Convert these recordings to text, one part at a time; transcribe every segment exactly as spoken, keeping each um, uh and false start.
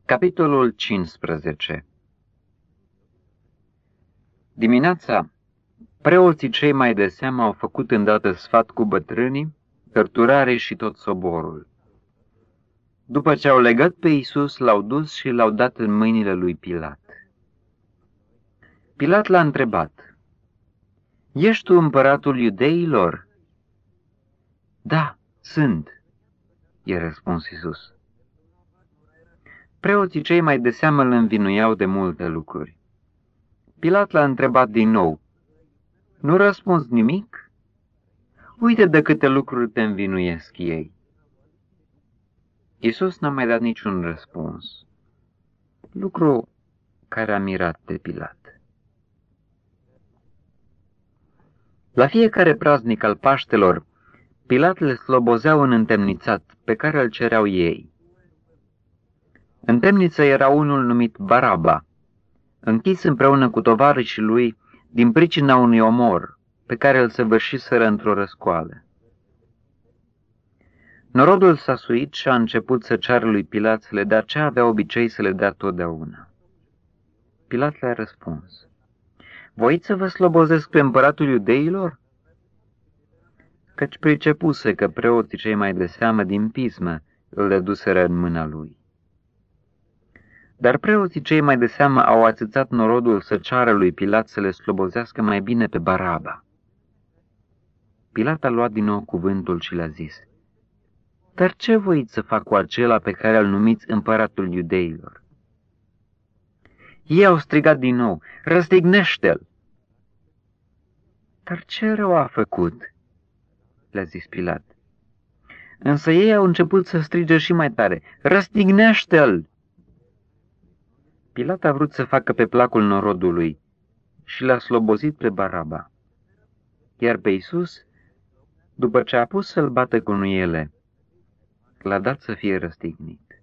Capitolul cincisprezece. Dimineața, preoții cei mai de seamă au făcut îndată sfat cu bătrânii, cărturarii și tot soborul. După ce au legat pe Iisus, l-au dus și l-au dat în mâinile lui Pilat. Pilat l-a întrebat: „Ești tu împăratul iudeilor?” „Da, sunt,” i-a răspuns Iisus. Preoții cei mai de seamă îl învinuiau de multe lucruri. Pilat l-a întrebat din nou: „Nu răspunzi nimic? Uite de câte lucruri te învinuiesc ei.” Iisus n-a mai dat niciun răspuns, lucru care a mirat pe Pilat. La fiecare praznic al Paștelor, Pilat le slobozea un întemnițat pe care îl cereau ei. În temniță era unul numit Baraba, închis împreună cu tovarășii lui din pricina unui omor pe care îl săvârșiseră într-o răscoală. Norodul s-a suit și a început să ceară lui Pilat să le dea ce avea obicei să le dea totdeauna. Pilat le-a răspuns: „Voiți să vă slobozesc pe împăratul iudeilor?” Căci pricepuse că preoții cei mai de seamă din pismă îl dăduseră în mâna lui. Dar preoții cei mai de seamă au ațățat norodul să ceară lui Pilat să le slobozească mai bine pe Baraba. Pilat a luat din nou cuvântul și le-a zis: „Dar ce voiți să fac cu acela pe care îl numiți împăratul iudeilor?” Ei au strigat din nou: „Răstignește-l!” „Dar ce rău a făcut?” le-a zis Pilat. Însă ei au început să strige și mai tare: „Răstignește-l!” Pilat a vrut să facă pe placul norodului și l-a slobozit pe Baraba. Iar pe Iisus, după ce a pus să-l bată cu nuiele, l-a dat să fie răstignit.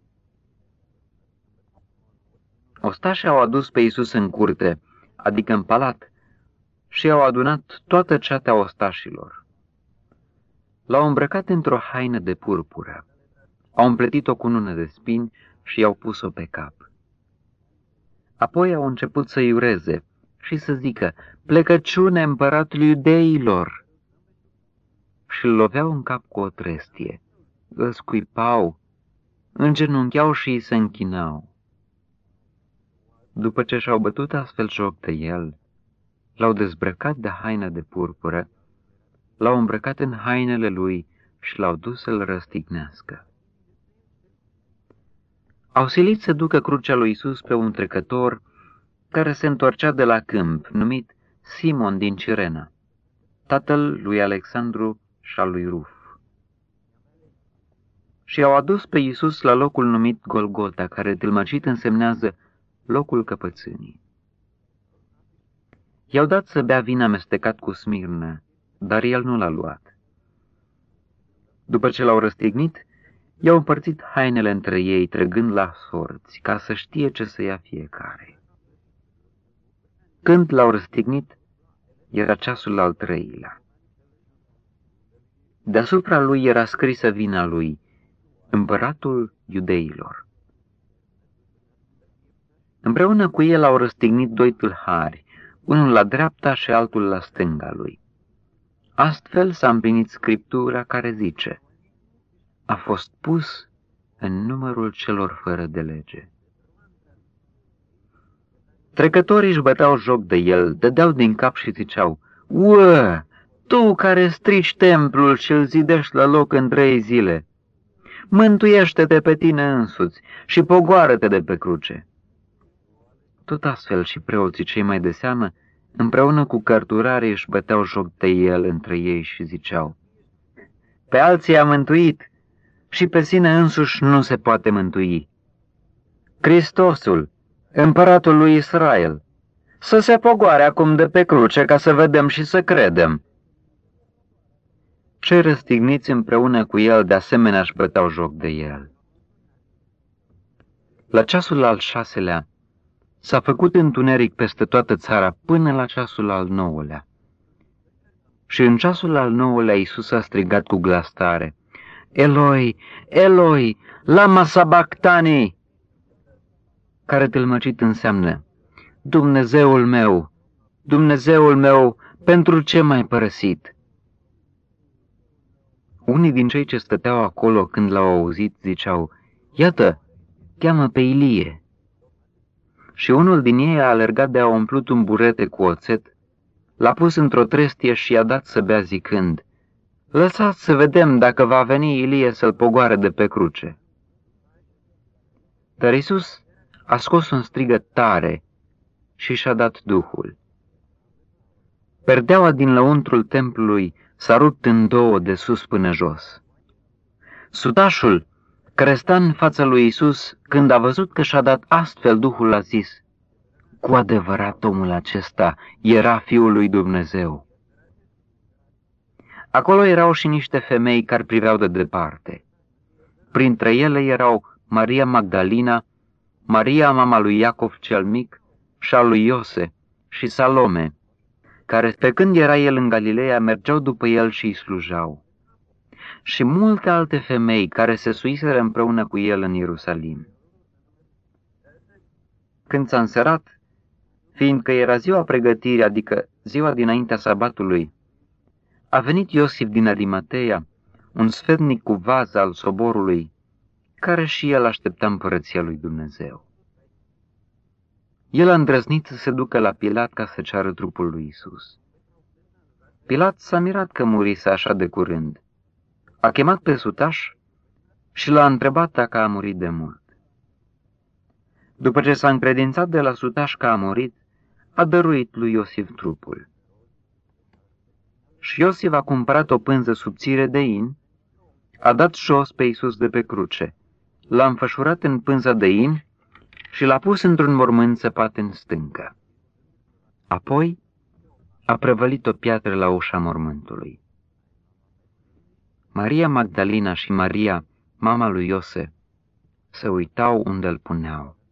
Ostașii au adus pe Iisus în curte, adică în palat, și au adunat toată ceatea ostașilor. L-au îmbrăcat într-o haină de purpură, au împletit-o cu nună de spini și i-au pus-o pe cap. Apoi au început să iureze și să zică: „Plecăciune împăratului iudeilor!” Și îl loveau în cap cu o trestie, îl scuipau, îngenuncheau și îi se închinau. După ce și-au bătut astfel joc de el, l-au dezbrăcat de haină de purpură, l-au îmbrăcat în hainele lui și l-au dus să-l răstignească. Au silit să ducă crucea lui Iisus pe un trecător care se întorcea de la câmp, numit Simon din Cirena, tatăl lui Alexandru și al lui Ruf. Și au adus pe Iisus la locul numit Golgota, care tâlmăcit însemnează locul căpățânii. I-au dat să bea vin amestecat cu smirnă, dar el nu l-a luat. După ce l-au răstignit, i-au împărțit hainele între ei, trăgând la sorți, ca să știe ce să ia fiecare. Când l-au răstignit, era ceasul al treilea. Deasupra lui era scrisă vina lui: „Împăratul iudeilor.” Împreună cu el au răstignit doi tâlhari, unul la dreapta și altul la stânga lui. Astfel s-a împlinit scriptura care zice: „A fost pus în numărul celor fără de lege.” Trecătorii își băteau joc de el, dădeau din cap și ziceau: „Uă, tu care strici templul și îl zidești la loc în trei zile, mântuiește-te pe tine însuți și pogoară-te de pe cruce.” Tot astfel și preoții cei mai de seamă, împreună cu cărturarii, își băteau joc de el între ei și ziceau: „Pe alții a mântuit și pe sine însuși nu se poate mântui. Hristosul, împăratul lui Israel, să se pogoare acum de pe cruce ca să vedem și să credem.” Cei răstigniți împreună cu el de asemenea își băteau joc de el. La ceasul al șaselea s-a făcut întuneric peste toată țara până la ceasul al nouălea. Și în ceasul al nouălea Iisus a strigat cu glas tare: „Eloi, Eloi, lama sabactani?” care tâlmăcit înseamnă: Dumnezeul meu, Dumnezeul meu, pentru ce m-ai părăsit? Unii din cei ce stăteau acolo când l-au auzit ziceau: Iată, cheamă pe Ilie. Și unul din ei a alergat de a umplut un burete cu oțet, l-a pus într-o trestie și i-a dat să bea zicând: Lăsați să vedem dacă va veni Ilie să-l pogoare de pe cruce. Dar Iisus a scos un strigăt tare și și-a dat Duhul. Perdeaua din lăuntrul templului s-a rupt în două de sus până jos. Sutașul, care sta în fața lui Iisus, când a văzut că și-a dat astfel Duhul, a zis: Cu adevărat omul acesta era Fiul lui Dumnezeu. Acolo erau și niște femei care priveau de departe. Printre ele erau Maria Magdalina, Maria mama lui Iacov cel mic și a lui Iose și Salome, care pe când era el în Galileea mergeau după el și îi slujau, și multe alte femei care se suiseră împreună cu el în Ierusalim. Când s-a înserat, fiindcă era ziua pregătirii, adică ziua dinaintea sabatului, a venit Iosif din Arimateea, un sfetnic cu vază al soborului, care și el aștepta împărăția lui Dumnezeu. El a îndrăznit să se ducă la Pilat ca să ceară trupul lui Isus. Pilat s-a mirat că murise așa de curând. A chemat pe sutaș și l-a întrebat dacă a murit de mult. După ce s-a încredințat de la sutaș că a murit, a dăruit lui Iosif trupul. Și Iosif a cumpărat o pânză subțire de in, a dat jos pe Iisus de pe cruce, l-a înfășurat în pânza de in și l-a pus într-un mormânt săpat în stâncă. Apoi a prăvălit o piatră la ușa mormântului. Maria Magdalena și Maria, mama lui Iose, se uitau unde îl puneau.